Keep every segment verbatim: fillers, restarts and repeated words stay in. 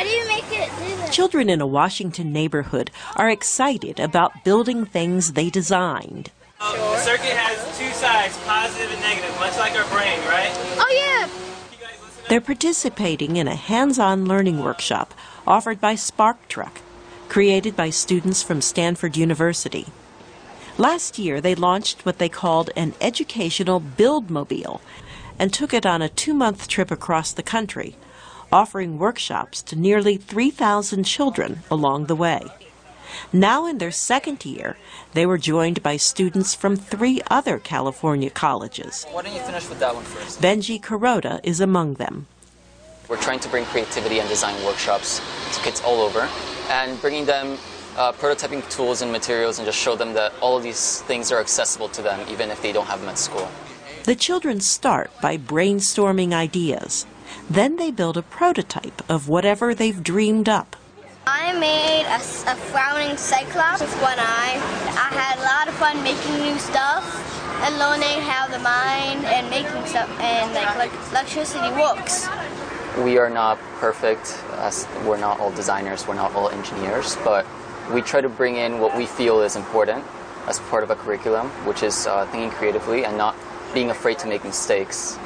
do you make it do that? Children in a Washington neighborhood are excited about building things they designed. Um, the circuit has two sides, positive and negative, much like our brain, right? Oh, yeah. They're participating in a hands-on learning workshop offered by Spark Truck, created by students from Stanford University. Last year, they launched what they called an educational Buildmobile and took it on a two-month trip across the country, offering workshops to nearly three thousand children along the way. Now in their second year, they were joined by students from three other California colleges. Why don't you finish with that one first? Benji Kuroda is among them. We're trying to bring creativity and design workshops to kids all over, and bringing them uh, prototyping tools and materials and just show them that all of these things are accessible to them even if they don't have them at school. The children start by brainstorming ideas. Then they build a prototype of whatever they've dreamed up. I made a, a frowning cyclops with one eye. I had a lot of fun making new stuff and learning how the mind and making stuff and like, like electricity works. We are not perfect, as we're not all designers, we're not all engineers, but we try to bring in what we feel is important as part of a curriculum, which is uh, thinking creatively and not being afraid to make mistakes.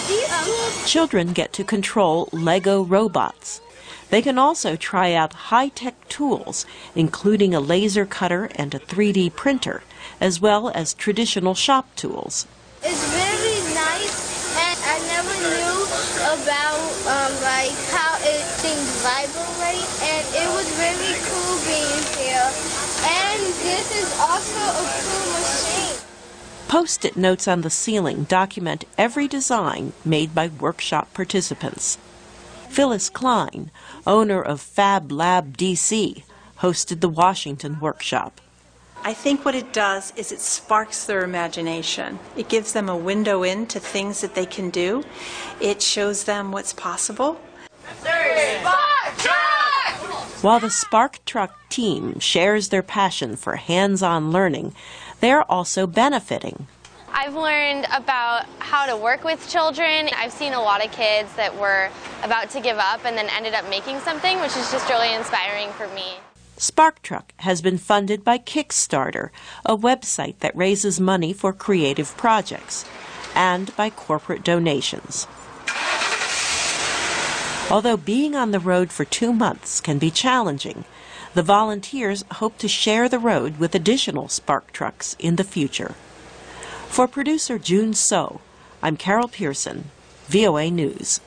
Children get to control Lego robots. They can also try out high-tech tools, including a laser cutter and a three D printer, as well as traditional shop tools. It's very nice, and I never knew about um, like how it things vibrate, and it was really cool being here. And this is also a cool machine. Post-it notes on the ceiling document every design made by workshop participants. Phyllis Klein, owner of Fab Lab D C, hosted the Washington workshop. I think what it does is it sparks their imagination. It gives them a window into things that they can do. It shows them what's possible. Spark Truck! While the Spark Truck team shares their passion for hands-on learning, they're also benefiting. I've learned about how to work with children. I've seen a lot of kids that were about to give up and then ended up making something, which is just really inspiring for me. Spark Truck has been funded by Kickstarter, a website that raises money for creative projects, and by corporate donations. Although being on the road for two months can be challenging, the volunteers hope to share the road with additional Spark Trucks in the future. For producer June So, I'm Carol Pearson, V O A News.